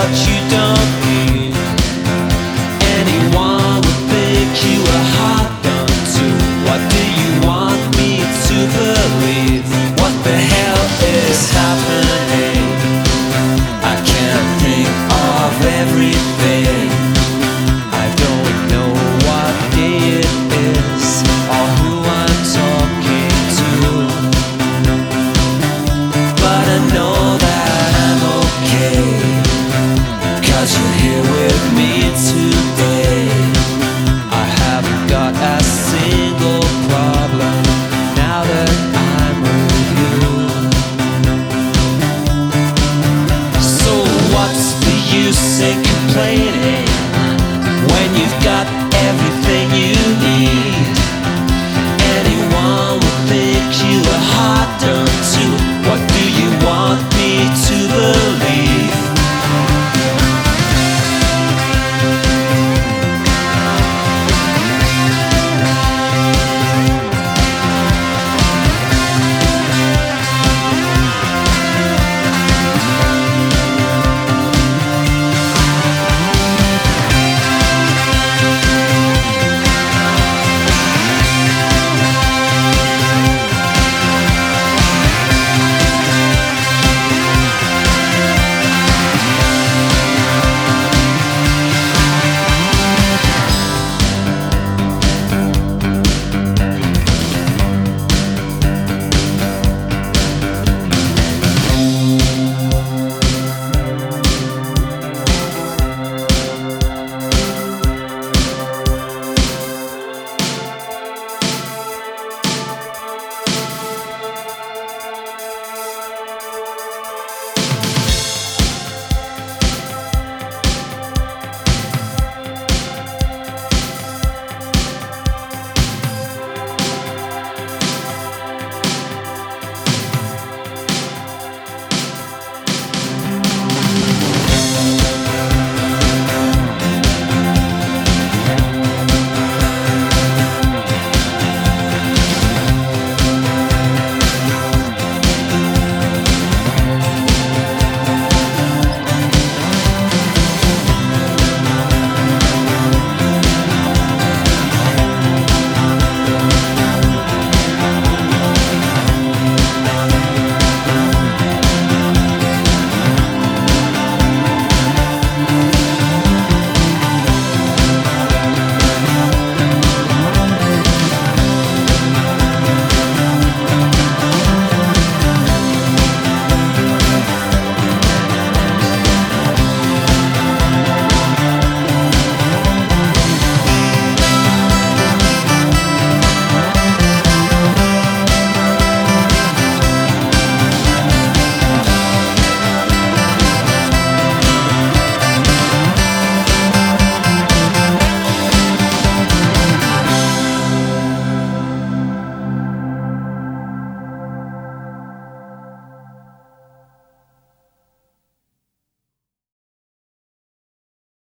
what you don't need. Anyone would think you were hot done to. What do you want me to believe? What the hell is happening? I can't think of everything. I don't know what day it is or who I'm talking to, but I know that I'm okay, 'cause you're here with me today. I haven't got a single problem now that I'm with you. So what's the use in complaining when you've got everything you need?